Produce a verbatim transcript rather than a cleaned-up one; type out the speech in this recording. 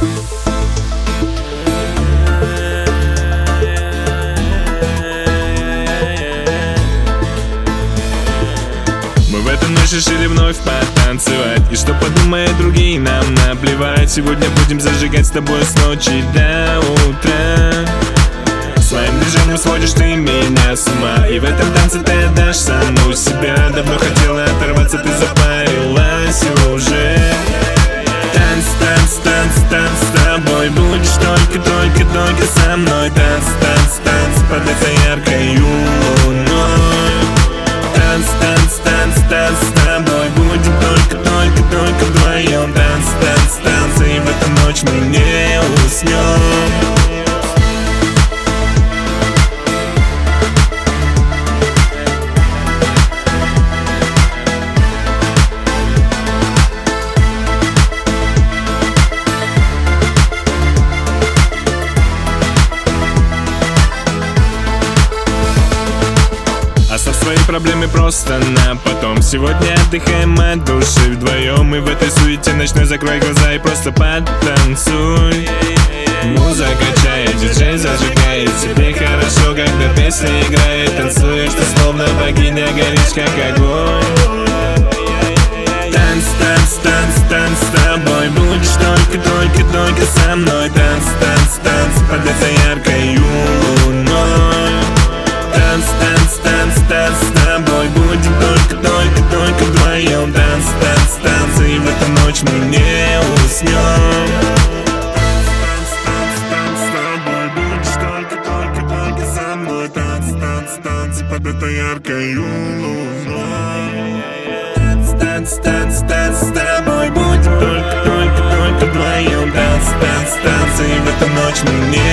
Мы в эту ночь решили вновь потанцевать, и что подумают другие, нам наплевать. Сегодня будем зажигать с тобой с ночи до утра. Своим движением сводишь ты меня с ума, и в этом танце ты отдашь саму себя. Давно хотела оторваться, ты запарилась уже. Танц, танц, танц, танц с тобой будешь только, только, только со мной. Танц, танц, танц под этой яркой луной. Танц, танц, танц, танц с тобой будем только, только, только вдвоем. Танц, танц, танц, и в эту ночь мы не уснем. Оставь свои проблемы просто на потом. Сегодня отдыхаем от души вдвоем, и в этой суете ночной закрой глаза и просто потанцуй. Музыка качает, диджей зажигает. Тебе хорошо, когда песня играет. Танцуешь ты словно богиня, горишь как огонь. Танц, танц, танц, танц с тобой будешь только, только, только со мной. Танц, танц, танц под этой яркой луной. Танц, танц, танц, танц с тобой будем только, только, только вдвоем. Танц, танц, танц, и в эту ночь мы не уснем. Танц, танц, танц с тобой будешь только, только, только со мной. Танц, танц, танц под этой яркой луной. Танц, танц, танц, танц с тобой будем только, только, только вдвоем. Танц, танц, танц, и в эту ночь мы не